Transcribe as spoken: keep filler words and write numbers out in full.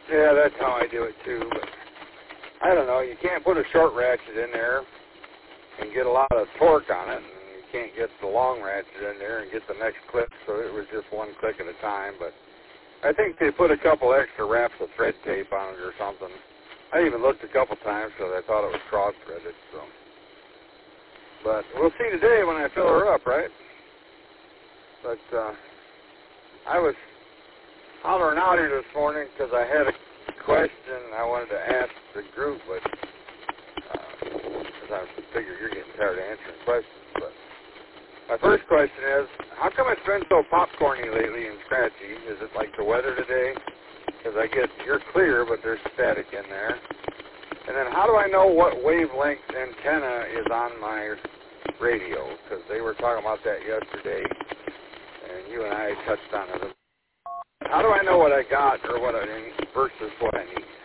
Yeah, that's how I do it too. But I don't know. You can't put a short ratchet in there and get a lot of torque on it, and you can't get the long ratchet in there and get the next clip. So it was just one click at a time. But I think they put a couple extra wraps of thread tape on it or something. I even looked a couple times because I thought it was cross-threaded. So, but we'll see today when I fill her up, right? But uh, I was hollering out here this morning because I had a question I wanted to ask the group, but because uh, I figure you're getting tired of answering questions. But my first question is, how come it's been so popcorny lately and scratchy? Is it like the weather today? Because I get you're clear, but there's static in there. And then how do I know what wavelength antenna is on my radio? Because they were talking about that yesterday, and you and I touched on it. How do I know what I got or what I need versus what I need?